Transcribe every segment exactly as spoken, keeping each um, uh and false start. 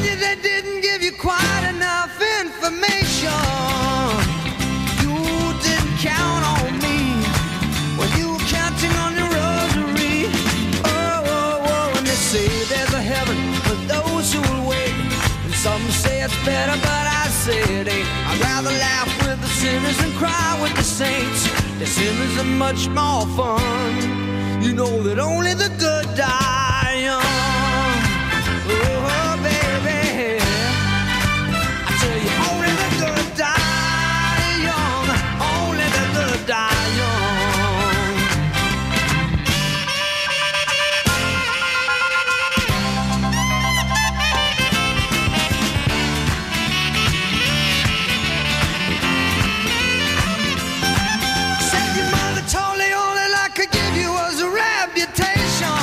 you they didn't give you quite enough information. You didn't count on me when you were counting on your rosary. Oh, oh, oh, and they say there's a heaven for those who will wait. And some say it's better, but I say it ain't. I'd rather laugh with the sinners and cry with the saints. The sinners are much more fun. You know that only the good die young. Oh, baby, I tell you, only the good die young. Only the good die young. Said your mother told the only I could give you was a reputation.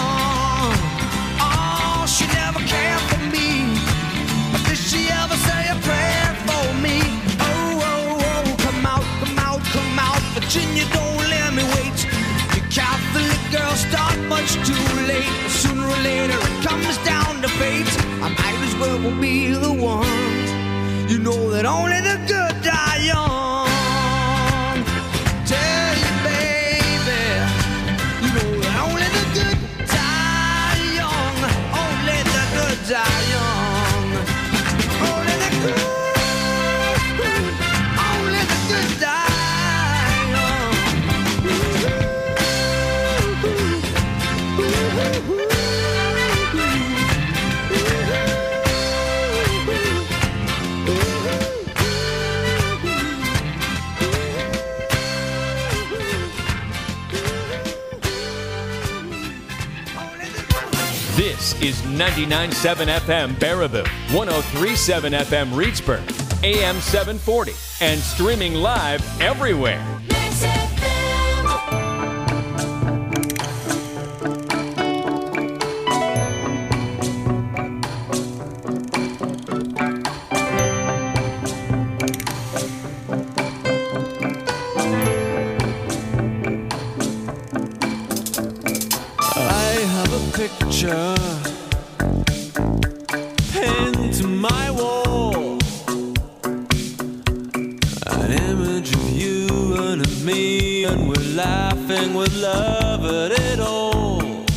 Oh, she never cared for me. But did she ever say a prayer for me? Oh, oh, oh, come out, come out, come out. Virginia, don't let me wait. You Catholic girls start much too late. Sooner or later it comes down to fate. I might as well be the one. You know that only the good die young. Tell you, baby, you know that only the good die young. Only the good die young. Only the good, only the good die young. This is ninety-nine point seven F M Baraboo, one oh three point seven F M Reedsburg, A M seven forty, and streaming live everywhere. I have a picture pinned to my wall, an image of you and of me, and we're laughing with love at it all.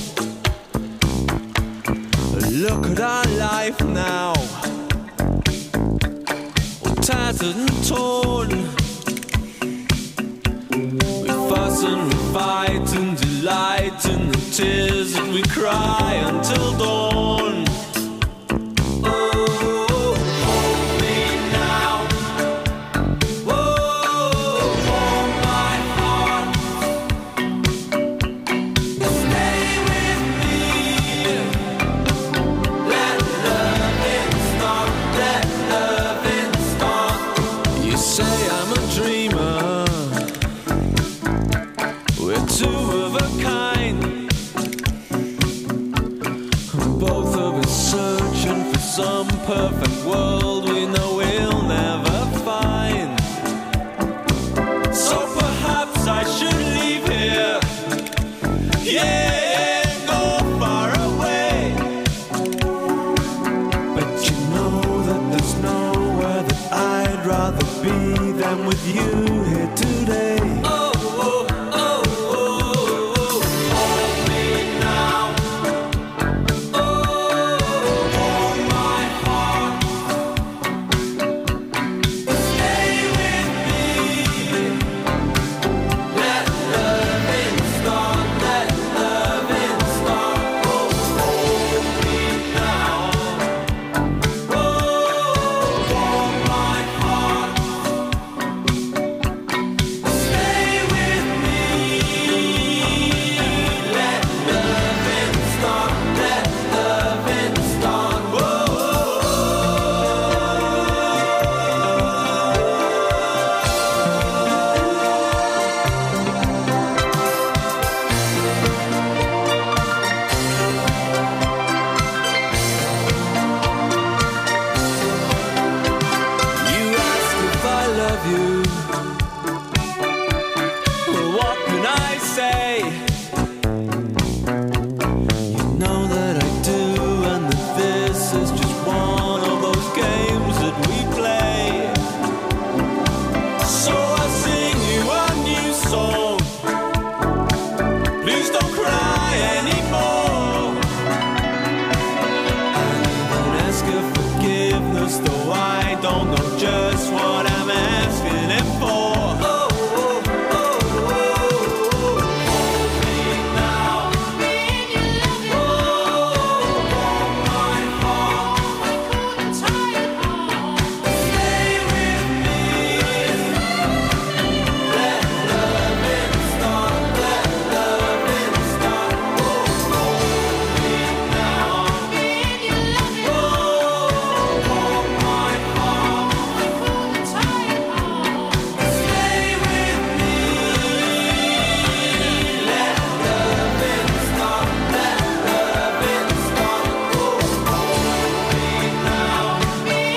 Look at our life now, all tattered and torn. We fuss and we fight and delight in the tears that we cry until dawn. Oh, hold me now. Oh, warm my heart. Stay with me. Let loving start. Let loving start. You say I'm a dreamer. We're two of a kind. Both of us searching for some perfect world we know we'll never find. So perhaps I should leave here. Yeah, go far away. But you know that there's nowhere that I'd rather be than with you here today. Oh, oh, oh, oh, oh. Hold me now. Oh, warm my heart. Stay with me. Let loving start. Let loving start. Oh, hold me now. Oh, warm my heart. feels, though I don't know just what I'm asking it for. Oh, oh, oh, oh, oh. Hold me now. Oh, hold my heart. Stay with me. Let loving start. Let loving start. Oh, hold me now. Oh, hold my heart. Stay with me. Let loving start. Let loving start. Oh, hold me now. Oh, hold my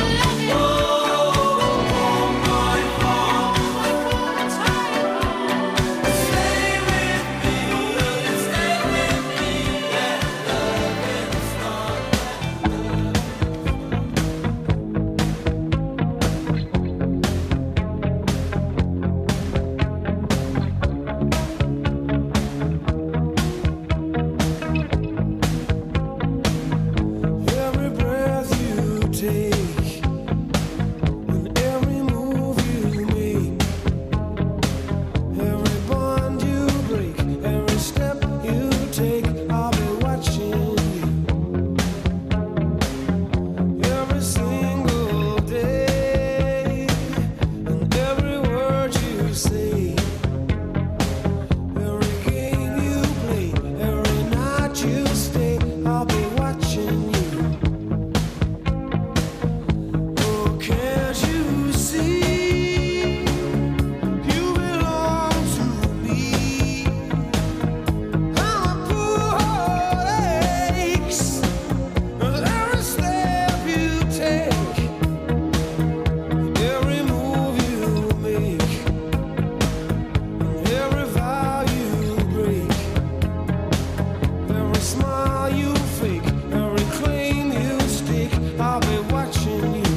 heart. Stay with me. Stay with me. Let loving start. Every breath you take and every move you make, every bond you break, every step you take, I'll be watching you. Every single day and every word you say, every game you play, every night you stay, I'll be watching you. Oh, can't you see? You belong to me. I'm a poor heart aches with every step you take, every move you make, every vow you break, every smile you fake, every claim you stake, I'll be watching you.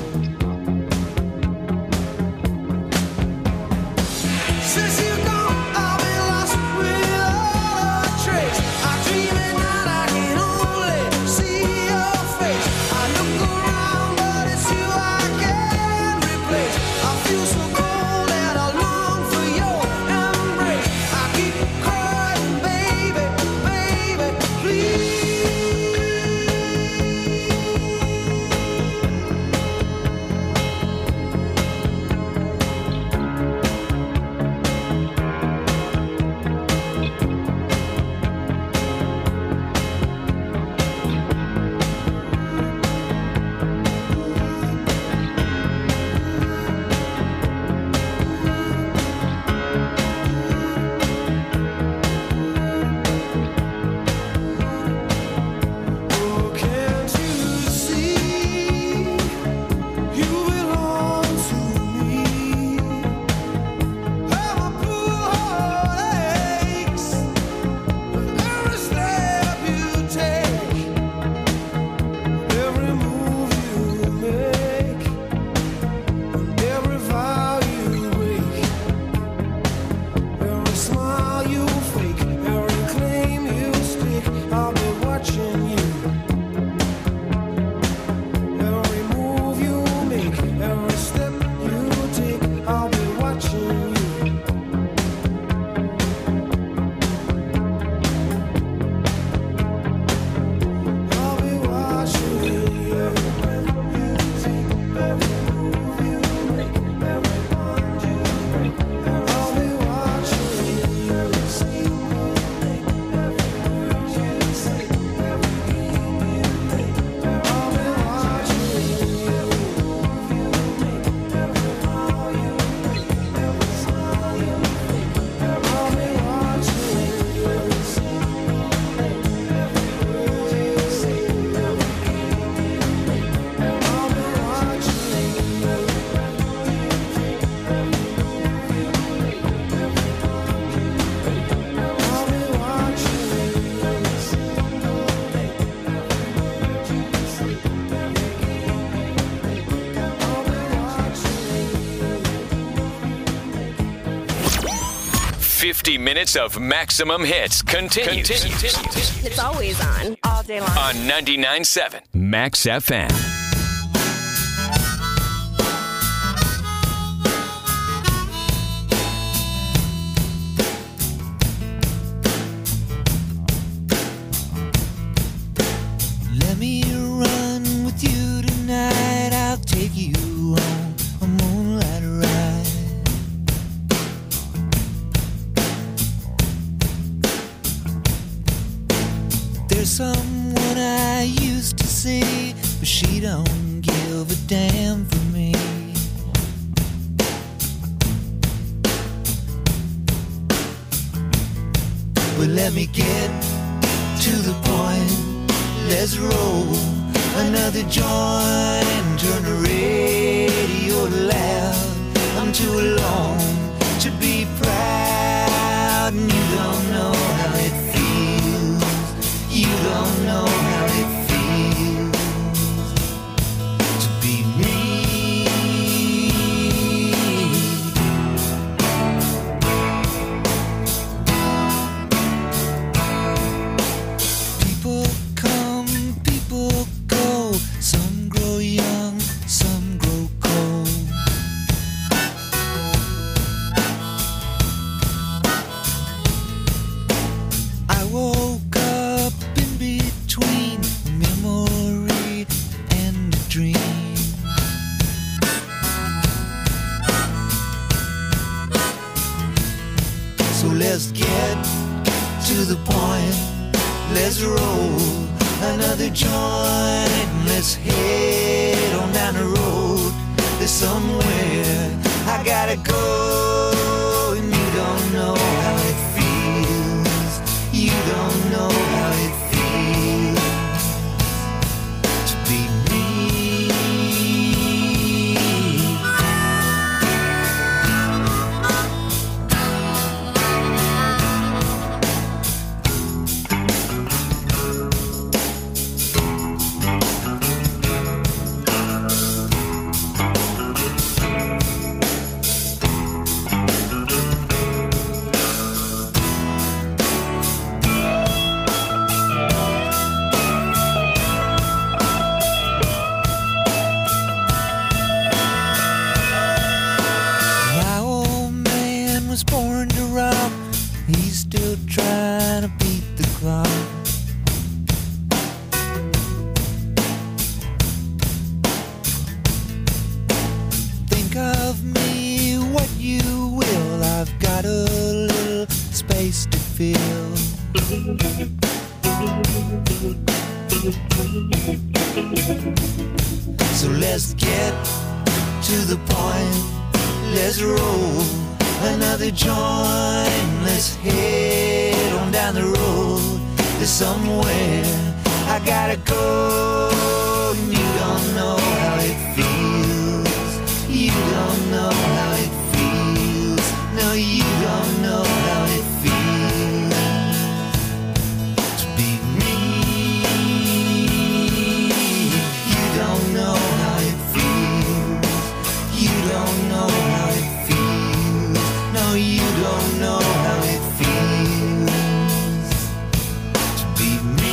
Since you're gone, I've been lost without a trace. I dream at night, I can only see your face. I look around, but it's you I can't replace. I feel so cold and I long for your embrace. I keep crying, baby, baby, please. Oh, can't you see? You belong to me. I'm a poor heart aches with every step you take, every move you make, every vow you break, every smile you fake, every claim you stake, I'll be watching you. Every move you make, every step you take, I'll be watching you. I'll be watching you. Every breath you take, every move you make, every bond you break, I'll be watching you. Every single day, every word you say, every game you play, I'll be watching you. Every move you make, every vow you break, every smile you fake, I'll be watching you. Every single day, every word you say, every game you play, I'll be watching you. Every breath you take, every move you make, every bond you break, I'll be watching you. Every single day, every word you say, every game you play, I'll be watching you. fifty minutes of maximum hits continues, It's always on, all day long. on ninety-nine point seven Max F M. damn for me. But let me get to the point. Let's roll another joint and turn the radio loud. I'm too alone to be proud, and you don't know how it feels. You don't know how it feels to be me. People come, people go. Some grow young, some grow cold. I woke up in between a memory and a dream. So let's get to the point. Let's roll another joint. Let's head on down the road. There's somewhere I gotta go, and you don't know how it feels. You don't know how it feels to be me. My old man was born to rock. He's still trying to beat the clock. Think of me what you will. I've got a little space to fill. So let's get to the point. Let's roll another joint. Let's head on down the road. There's somewhere I gotta go, and you don't know how it feels. You don't know how it feels. No, you don't know how it feels to be me. You don't know how it feels. You don't know how it feels. No, you don't know how it feels to be me.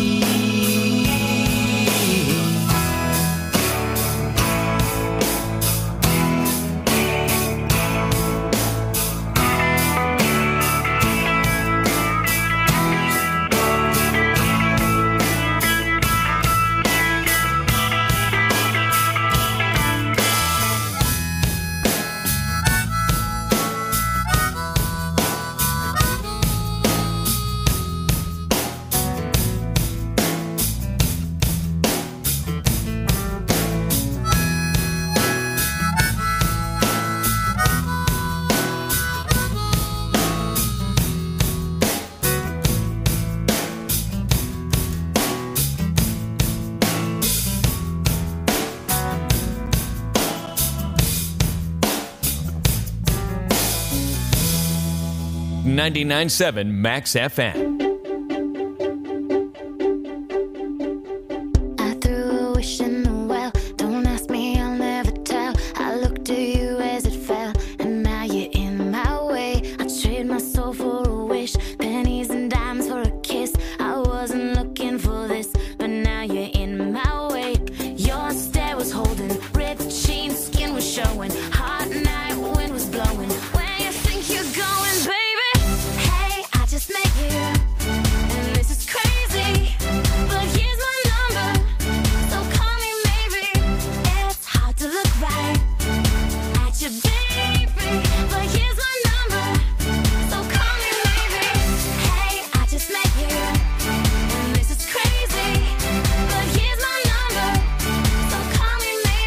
ninety-nine point seven Max F M. I threw a wish in the well. Don't ask me, I'll never tell. I looked at you as it fell, and now you're in my way. I trade my soul for a wish, pennies and dimes for a kiss. I wasn't looking for this, but now you're in my way. Your stare was holding, ripped jeans, skin was showing. Hot night, wind was blowing. Where you think you're going, baby? Hey, I just met you, and this is crazy. But here's my number, so call me maybe. It's hard to look right at your baby, but here's my number, so call me maybe. Hey, I just met you, and this is crazy. But here's my number, so call me maybe.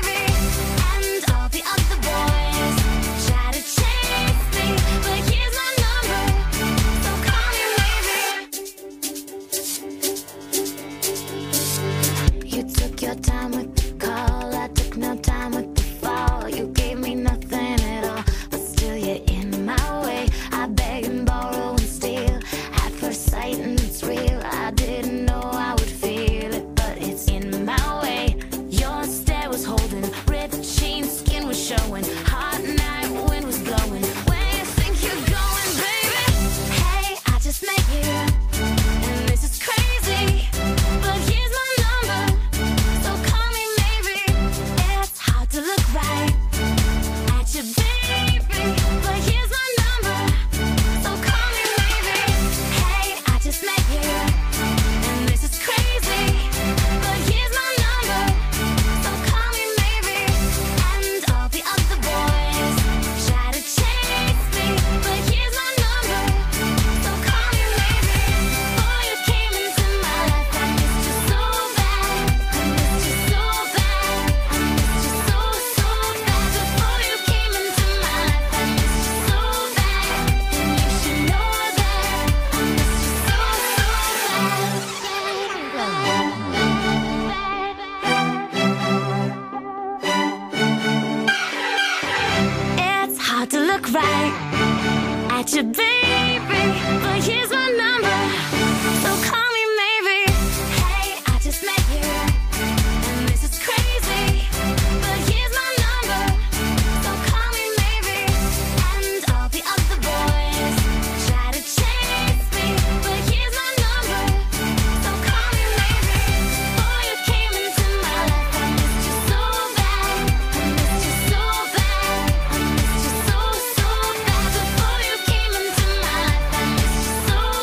was holding. Ripped jeans, skin was showing. Hot night, wind was blowing. Where you think you're going, baby? Hey, I just met you, and this is crazy. But here's my number, so call me maybe. It's hard to look right at you, baby. But here's my number, so call me maybe. Hey, I just met you, and this is crazy. But here's my number, so call me maybe. And all the other boys try to chase me, but here's my number, so call me maybe. Before you came into my life, I missed you so bad. I missed you so bad. I missed you so, so bad. Before you came into my life, I missed you so bad. And you should know that I missed you so, so bad. It's hard to look right at you, baby, but here's my number, so call me maybe. Hey, I just met you, and this is crazy, but here's my number, so call me maybe. And all the other boys try to chase me, but here's my number, so call me maybe. Before you came into my life, I missed you so bad. I missed you so bad. I missed you so, so bad. Before you came into my life, I missed you so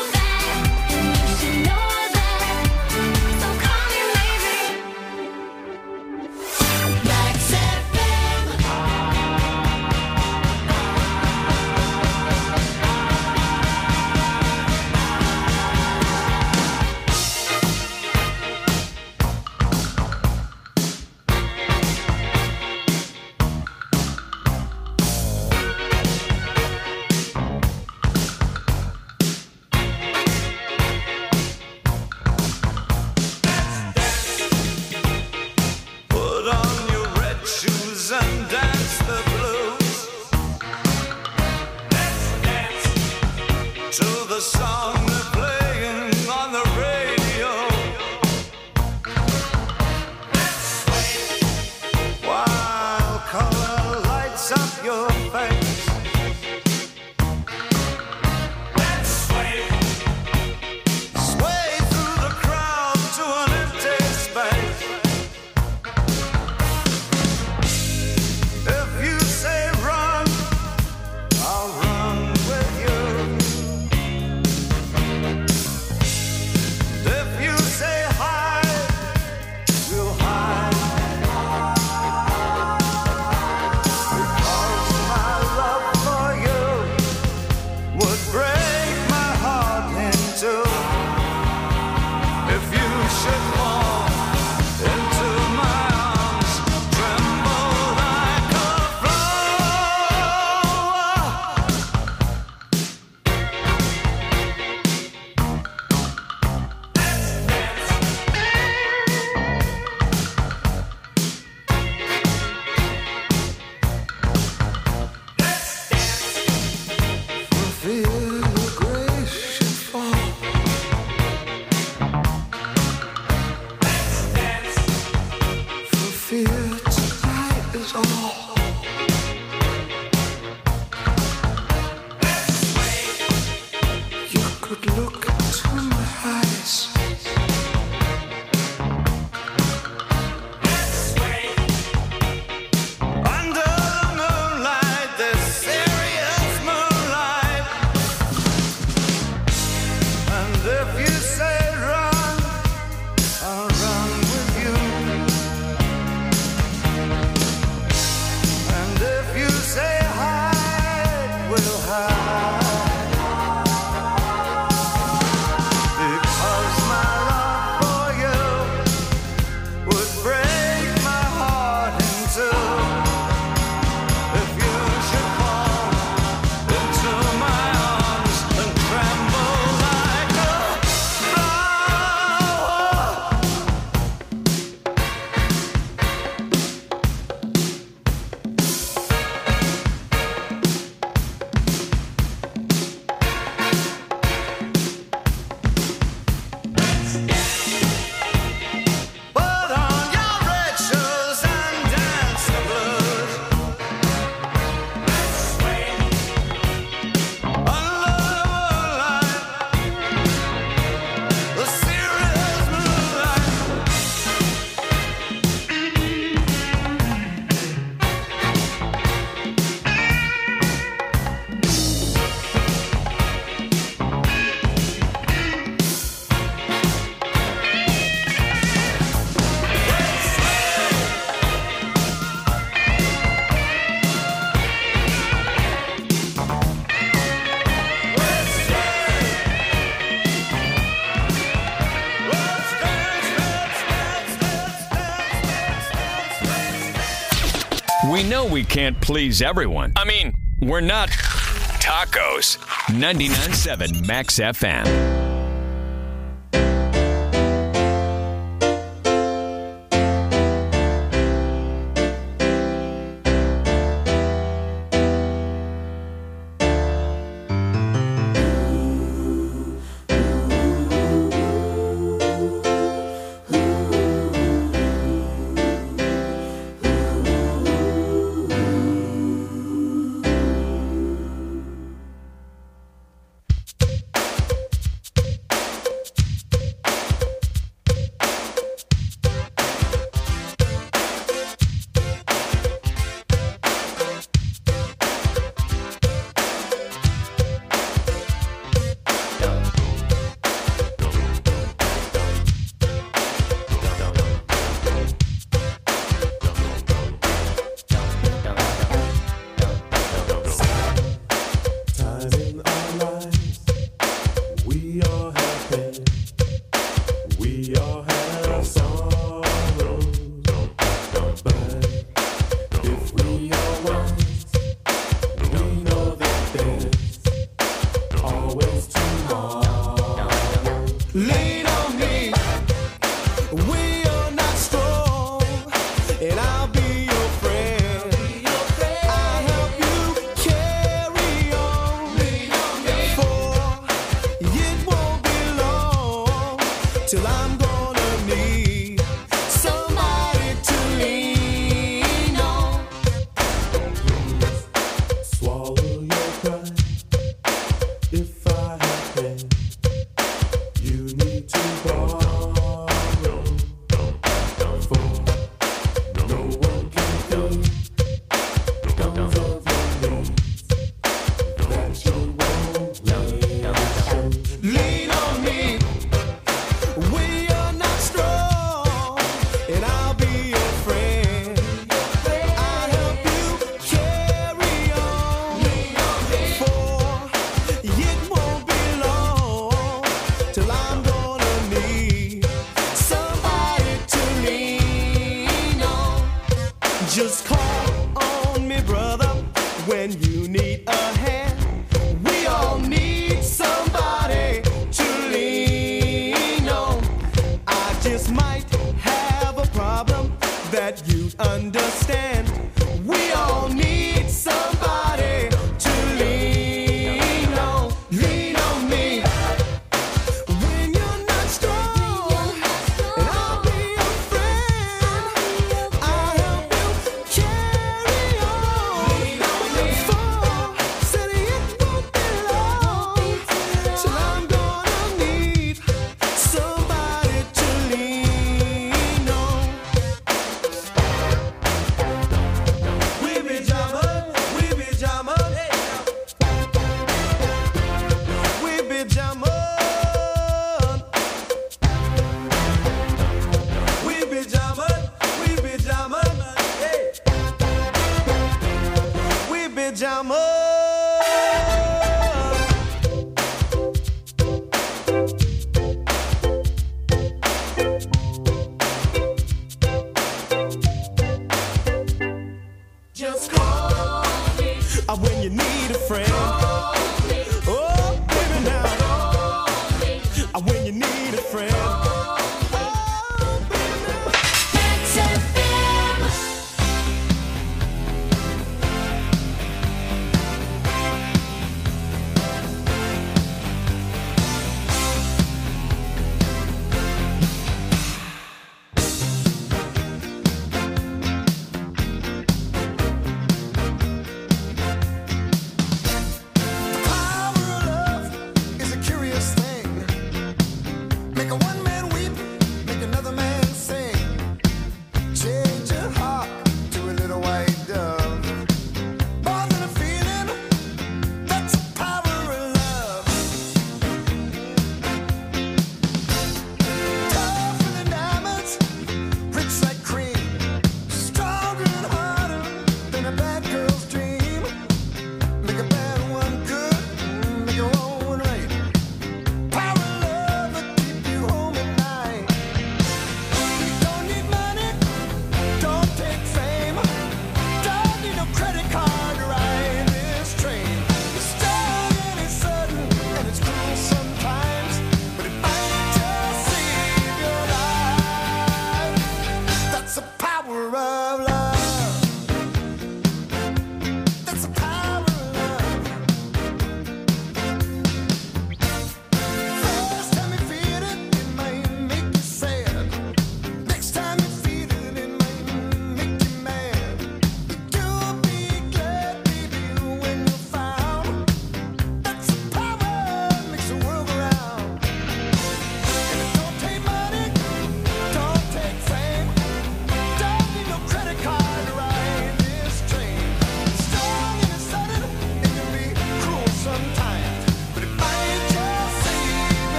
We know we can't please everyone. I mean, we're not tacos. ninety-nine point seven Max F M.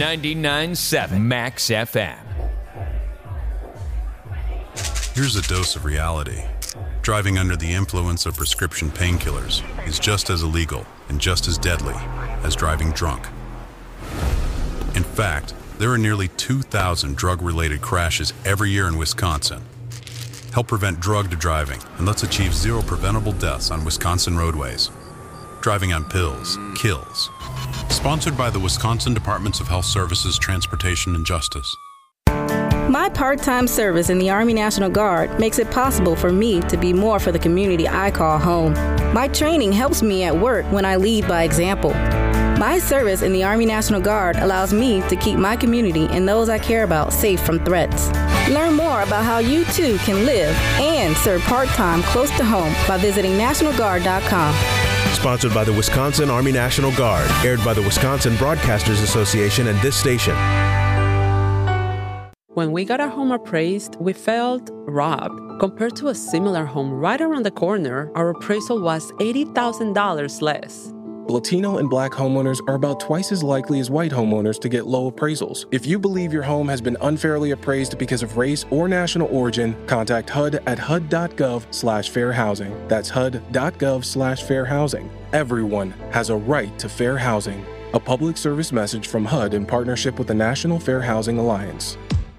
ninety-nine point seven Max F M. Here's a dose of reality. Driving under the influence of prescription painkillers is just as illegal and just as deadly as driving drunk. In fact, there are nearly two thousand drug-related crashes every year in Wisconsin. Help prevent drugged driving, and let's achieve zero preventable deaths on Wisconsin roadways. Driving on pills kills. Sponsored by the Wisconsin Departments of Health Services, Transportation, and Justice. My part-time service in the Army National Guard makes it possible for me to be more for the community I call home. My training helps me at work when I lead by example. My service in the Army National Guard allows me to keep my community and those I care about safe from threats. Learn more about how you too can live and serve part-time close to home by visiting national guard dot com. Sponsored by the Wisconsin Army National Guard, aired by the Wisconsin Broadcasters Association and this station. When we got our home appraised, we felt robbed. Compared to a similar home right around the corner, our appraisal was eighty thousand dollars less. Latino and Black homeowners are about twice as likely as white homeowners to get low appraisals. If you believe your home has been unfairly appraised because of race or national origin, contact H U D at H U D dot gov slash fair housing. That's H U D dot gov slash fair housing. Everyone has a right to fair housing. A public service message from H U D in partnership with the National Fair Housing Alliance.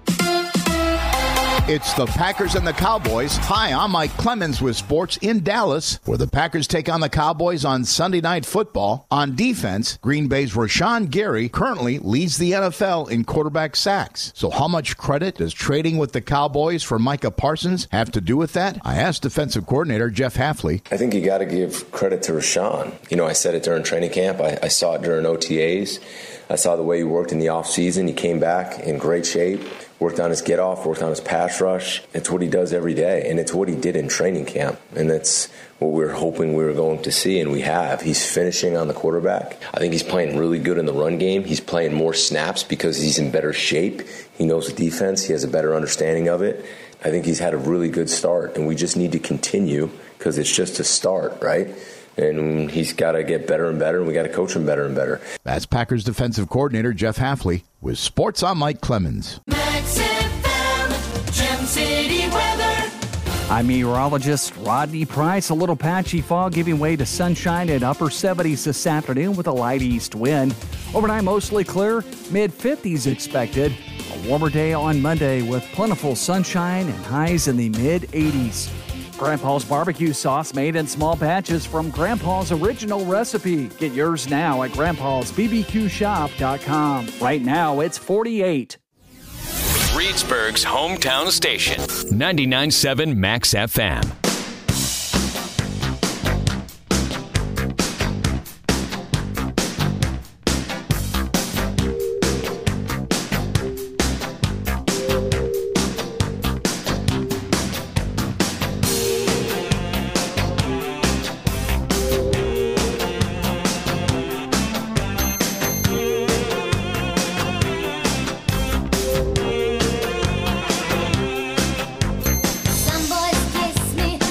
It's the Packers and the Cowboys. Hi, I'm Mike Clemens with sports in Dallas, where the Packers take on the Cowboys on Sunday Night Football. On defense, Green Bay's Rashawn Gary currently leads the N F L in quarterback sacks. So how much credit does trading with the Cowboys for Micah Parsons have to do with that? I asked defensive coordinator Jeff Hafley. I think you got to give credit to Rashawn. You know, I said it during training camp. I, I saw it during O T As. I saw the way he worked in the offseason. He came back in great shape. Worked on his get-off, worked on his pass rush. It's what he does every day, and it's what he did in training camp, and that's what we were hoping we were going to see, and we have. He's finishing on the quarterback. I think he's playing really good in the run game. He's playing more snaps because he's in better shape. He knows the defense. He has a better understanding of it. I think he's had a really good start, and we just need to continue because it's just a start, right? And he's got to get better and better, and we got to coach him better and better. That's Packers defensive coordinator Jeff Hafley with Sports. I'm Mike Clemens. Max F M, Gem City weather. I'm meteorologist Rodney Price. A little patchy fog giving way to sunshine at upper seventies this afternoon with a light east wind. Overnight mostly clear, mid fifties expected. A warmer day on Monday with plentiful sunshine and highs in the mid eighties. Grandpa's barbecue sauce made in small batches from Grandpa's original recipe. Get yours now at grandpas b b q shop dot com. Right now, it's forty-eight. Reedsburg's hometown station, ninety-nine point seven Max F M. Some boys kiss me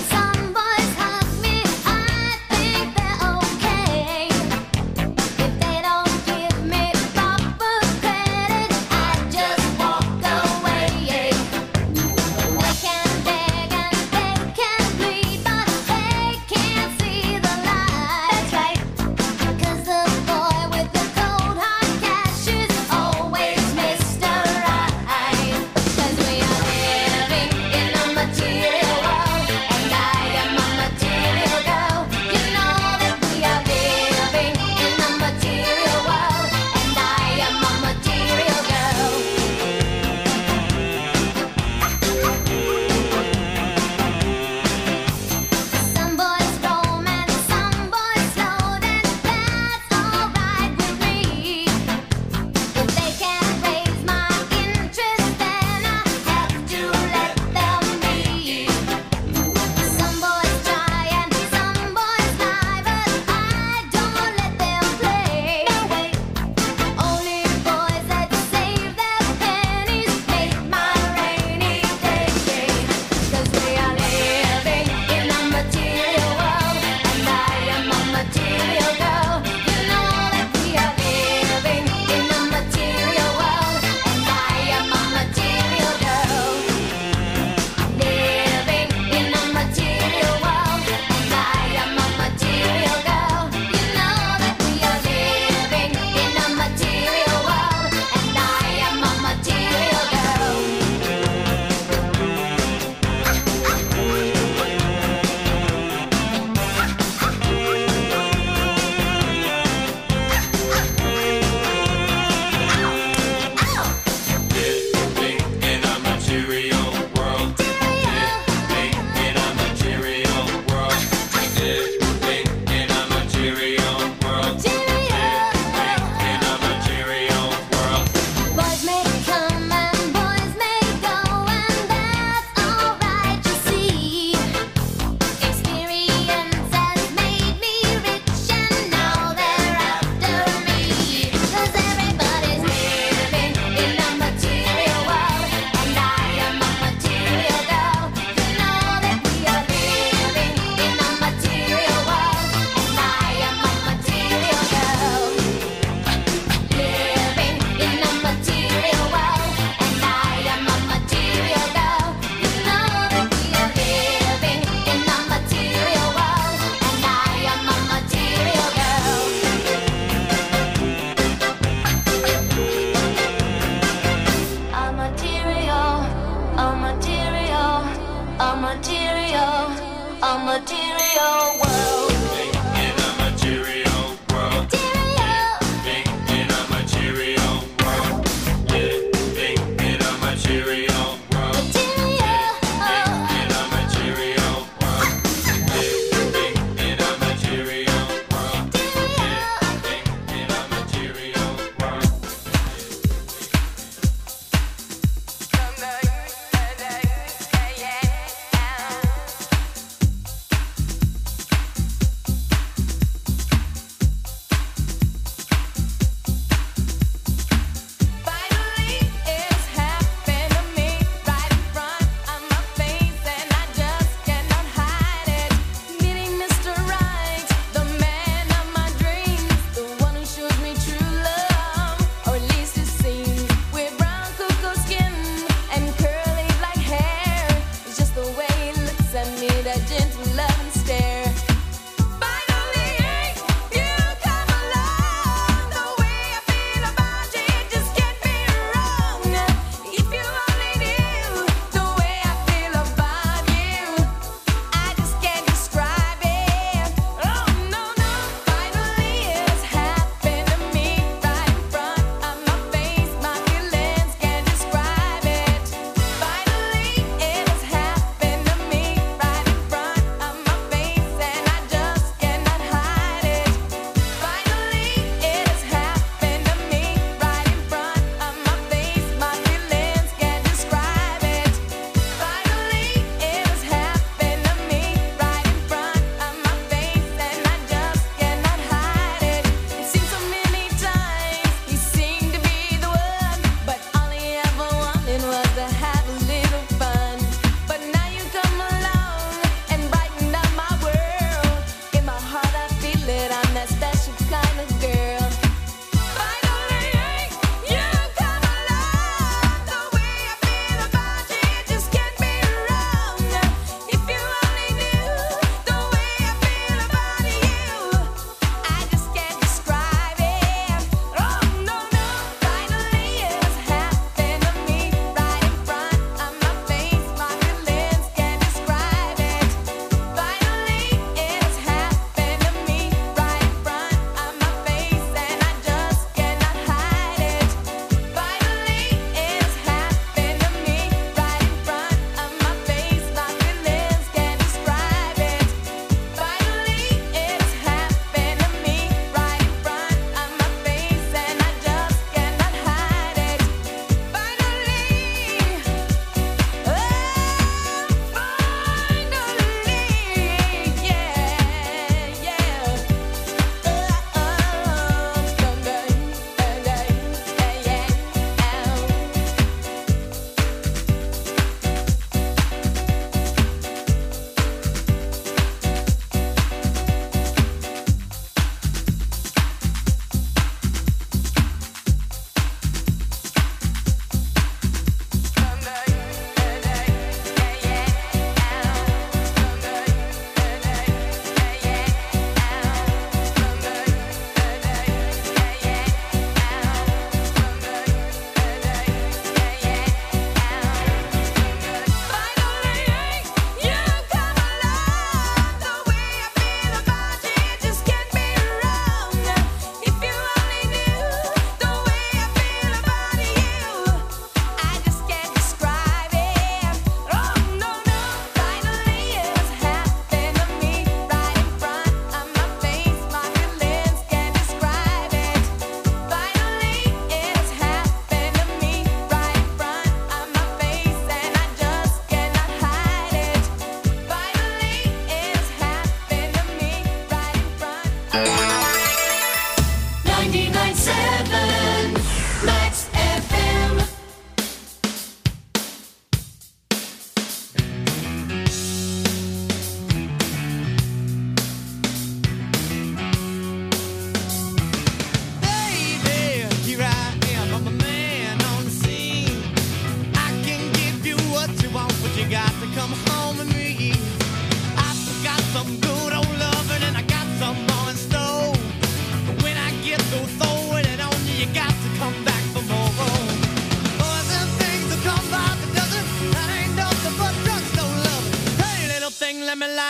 material world. In a material world. Living in a material world. Living in a material world. Living in a material world. Living in a material world. Living in a material world.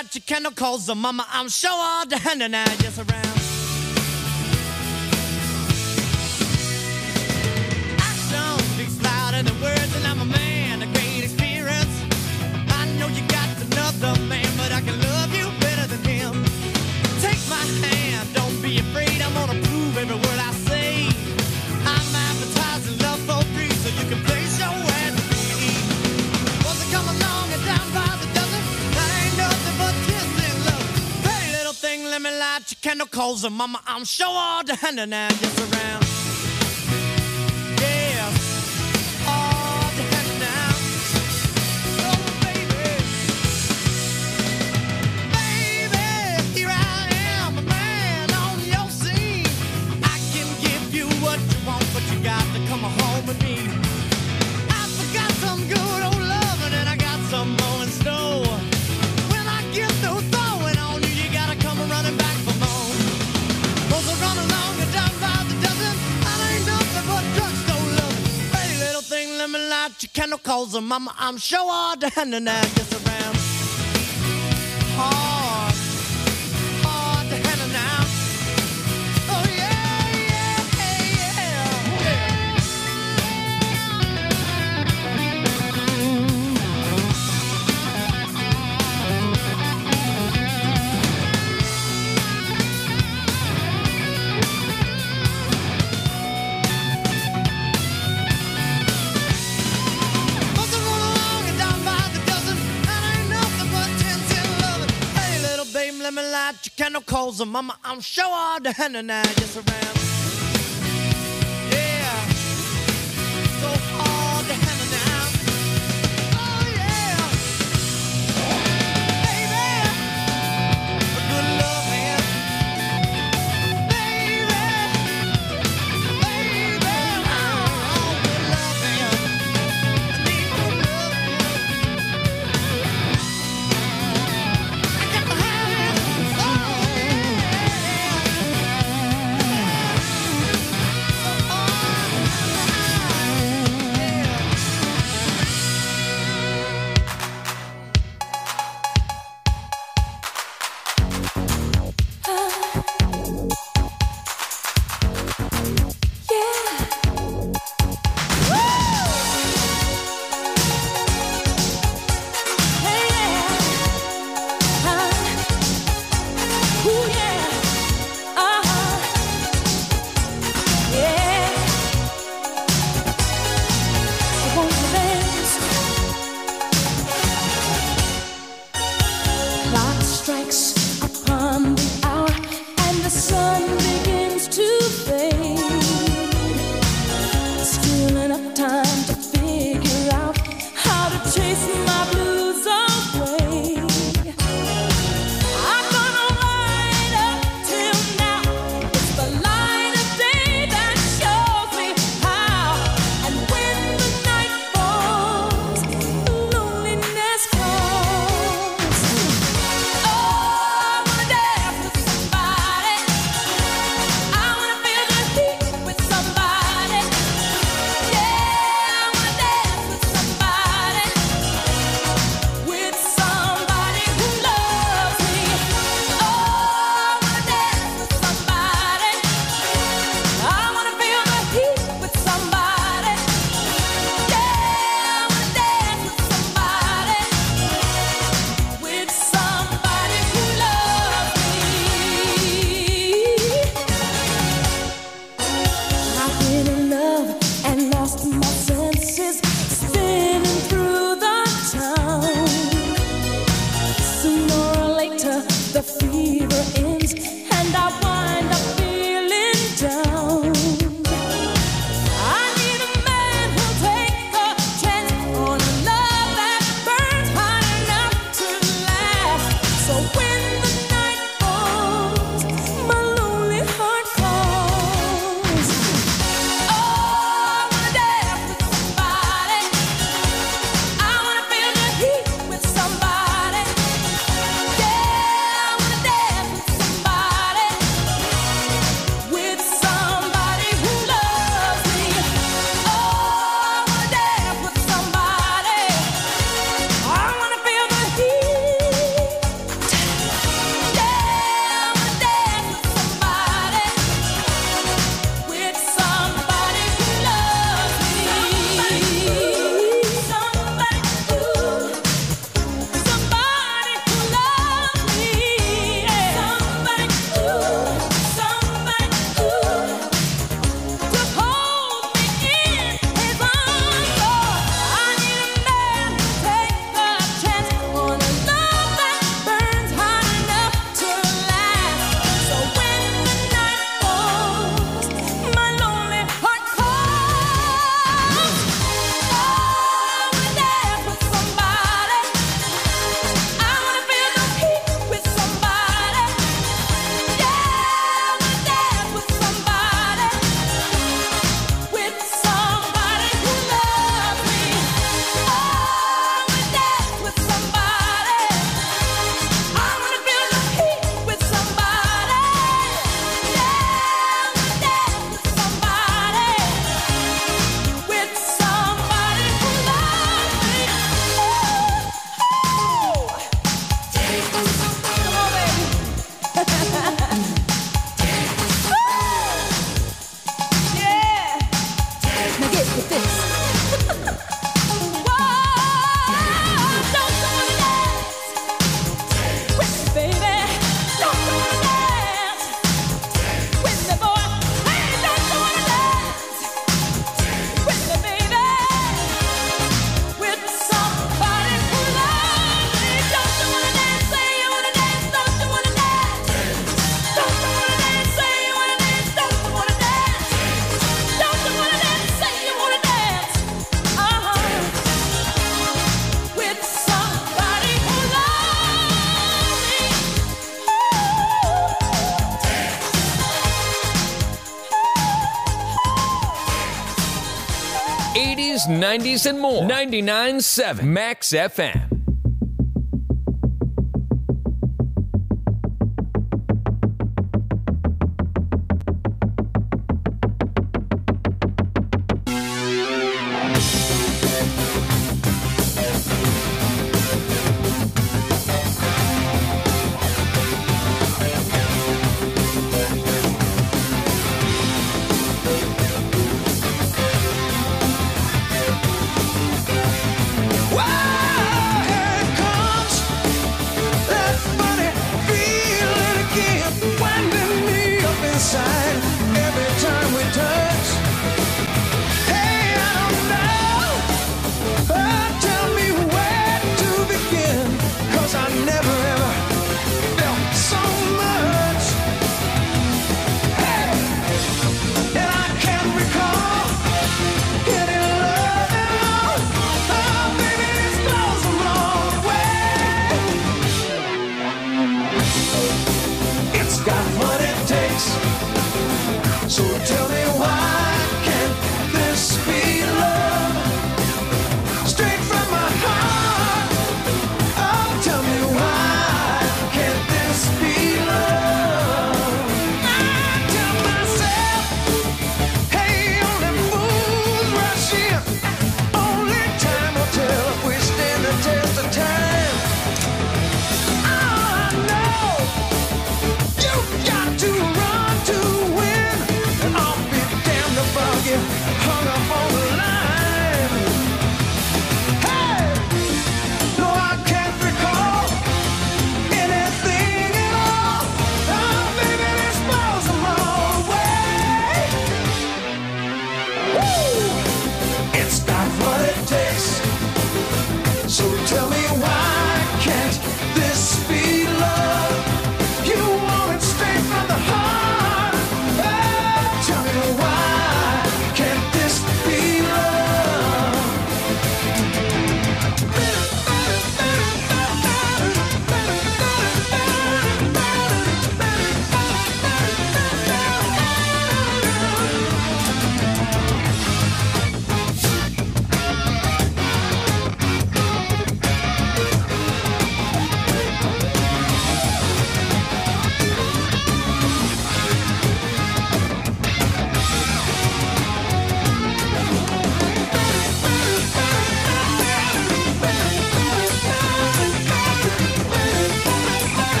light your candle, cause the mama, I'm sure all the hand and I just around. Action speaks louder than words, and I'm a man of great experience. I know you got another man, but I can love you better than him. Take my hand, don't be afraid, I'm gonna prove every word I say. I'm advertising love for free, so you can place your ad to me. Was it come along and down by the dozen? That ain't nothing but kiss and love. Hey, little thing, let me light your candle, cause the mama, I'm sure all the hand and I just around. Yeah, all the hand now. Oh, baby. Baby, here I am, a man on your scene. I can give you what you want, but you got to come home with me. I forgot some good old loving, and I got some more in store. When I get through throwing on you, you gotta come running back for more. Those are run along and down by the dozen. I ain't nothing but drugstore loving. Hey, little thing, let me light your candle, cause the mama, I'm sure all the hand and I gets around. Hard, hard to handle now. Oh yeah, yeah, yeah, yeah. Must have run along and down by the dozen. That ain't nothing but ten, ten loving. Hey, little babe, let me light your candle, cause the mama, I'm sure all the hand and I just around. Yeah, so hard to handle now. Oh yeah, baby, a good love man. Baby, baby, oh, good love man. I need good love man. I got to have it. Oh yeah. eighties, nineties, and more. ninety-nine point seven Max F M.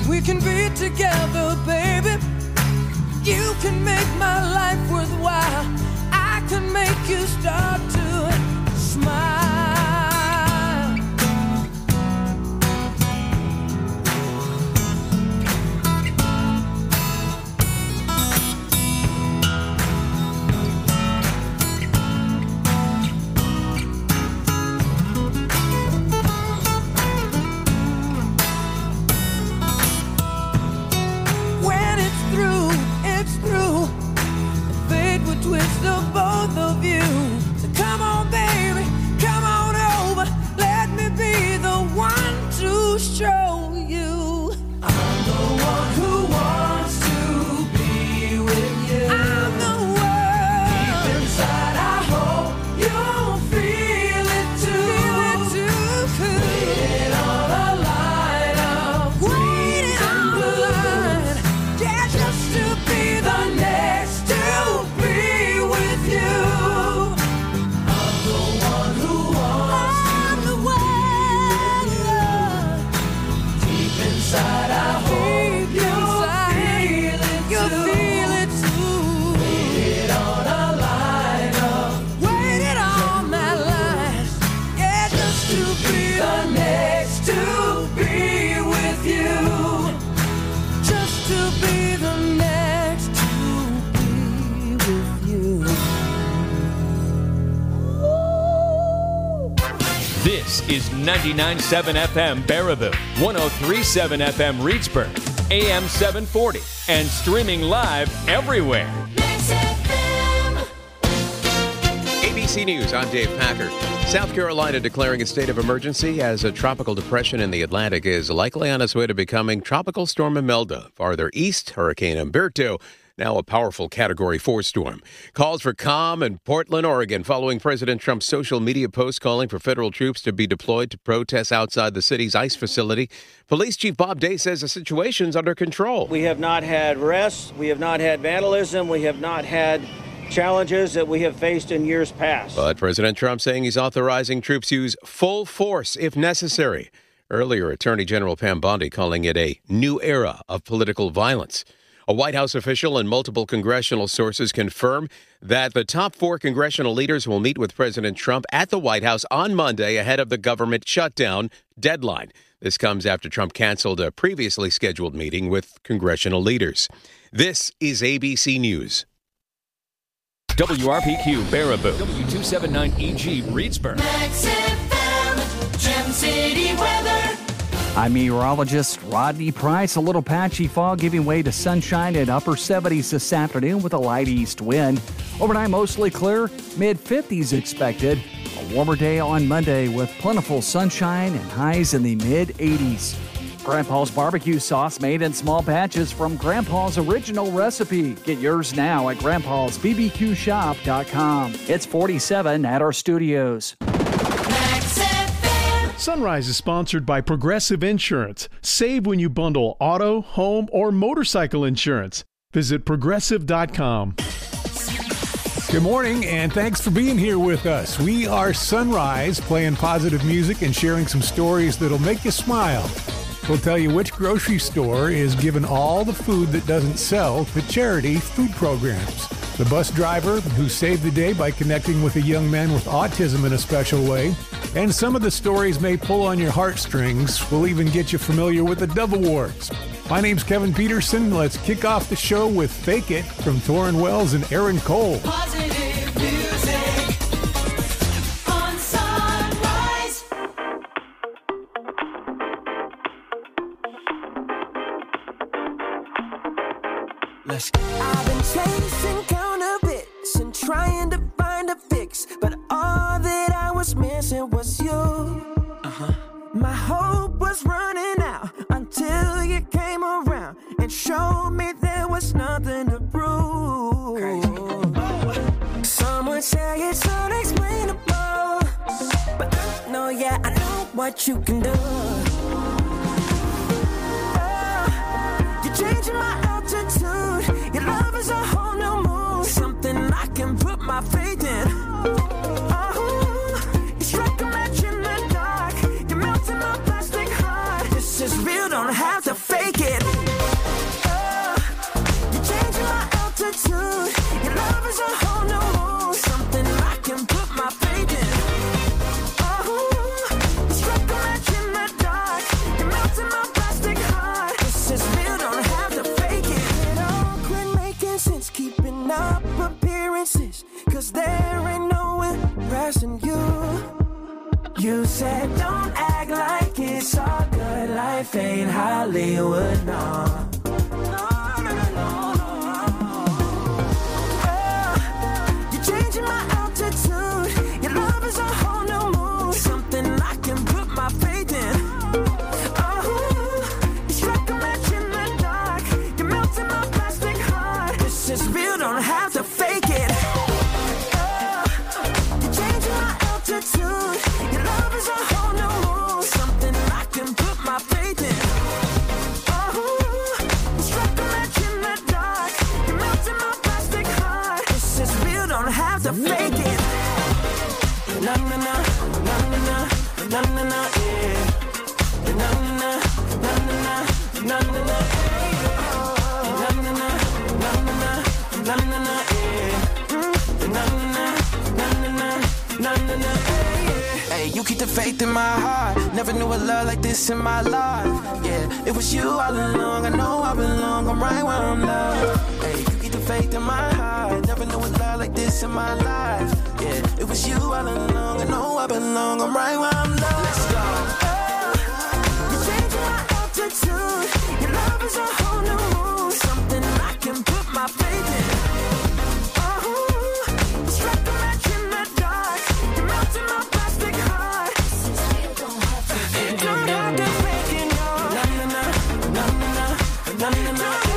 we can be together, baby. You can make my life worthwhile. I can make you start to smile. When it's through, it's through. Fate will twist the both of you. So come on, baby, come on over. Let me be the one to show you. I'm the one who wants to be with you. I'm the one. Deep inside, I hope you'll feel it too. Feel it too. Waiting on a line of waiting on the line. Yeah, just to be the next to be with you. I'm the one who wants I'm the one. Deep inside, I hope you'll feel it too. You'll feel it too. Waiting on a line of waiting on that line. Yeah, just to be the next to be with you. Just to be the next to be with you. This is ninety-nine point seven F M Baraboo, one oh three point seven F M Reedsburg, A M seven forty, and streaming live everywhere. A B C News, I'm Dave Packer. South Carolina declaring a state of emergency as a tropical depression in the Atlantic is likely on its way to becoming Tropical Storm Imelda. Farther east, Hurricane Humberto, now a powerful Category four storm. Calls for calm in Portland, Oregon, following President Trump's social media post calling for federal troops to be deployed to protest outside the city's ICE facility. Police Chief Bob Day says the situation's under control. We have not had arrests. We have not had vandalism. We have not had challenges that we have faced in years past. But President Trump saying he's authorizing troops use full force if necessary. Earlier, Attorney General Pam Bondi calling it a new era of political violence. A White House official and multiple congressional sources confirm that the top four congressional leaders will meet with President Trump at the White House on Monday ahead of the government shutdown deadline. This comes after Trump canceled a previously scheduled meeting with congressional leaders. This is A B C News. W R P Q Baraboo, W two seventy-nine E G Reedsburg. Max F M, Gem City weather. I'm meteorologist Rodney Price. A little patchy fog giving way to sunshine at upper seventies this afternoon with a light east wind. Overnight mostly clear, mid fifties expected. A warmer day on Monday with plentiful sunshine and highs in the mid eighties. Grandpa's barbecue sauce made in small batches from Grandpa's original recipe. Get yours now at grandpas b b q shop dot com. It's forty-seven at our studios. Sunrise is sponsored by Progressive Insurance. Save when you bundle auto, home, or motorcycle insurance. Visit progressive dot com. Good morning, and thanks for being here with us. We are Sunrise, playing positive music and sharing some stories that'll make you smile. We'll tell you which grocery store is giving all the food that doesn't sell to charity food programs. The bus driver who saved the day by connecting with a young man with autism in a special way. And some of the stories may pull on your heartstrings. We'll even get you familiar with the Dove Awards. My name's Kevin Peterson. Let's kick off the show with Fake It from Thorin Wells and Aaron Cole. Positive music on Sunrise. Let's go. I've been chasing counterfeits and trying to find a fix, but all that I was missing was you. Uh-huh. My hope was running out until you came around and showed me there was nothing to prove. Oh. Some would say it's unexplainable, but I know, yeah, I know what you can do. Oh, you're changing my altitude. Your love is a whole new mood, something I can put my faith in. Oh, you strike a match in the dark. You're melting my plastic heart. This is real, don't have to fake it. life ain't Hollywood, no. You're changing my altitude. Your love is a whole new mood. Something I can put my faith in. Oh, you strike a match in the dark. You're melting my plastic heart. This is real, don't have to fake it. Oh, you're changing my altitude. Your love is a whole new mood. Something I can put my faith in. Oh, you strike a match in the dark. You're melting my plastic heart. This is real, don't have to fake it. Na na na, na na na, na na na, yeah. Na na na, na na na, na na na, yeah. Na na na, na na na, na na na, yeah. Na na na, na na na, na na na, yeah. Hey, you keep the faith in my heart. Never knew a love like this in my life. Yeah, it was you all along. I know I belong. I'm right where I'm loved. Hey, you keep the faith in my heart. Never knew a love like this in my life. Yeah, it was you all along. I know I belong. I'm right where I'm loved. Let's go. You're changing my altitude. Your love is a whole new mood. Something I can put my faith in. Oh, you strike a match in the dark. You're melting my plastic heart. Don't have to fake it, no. Na na na, na na na, na na na.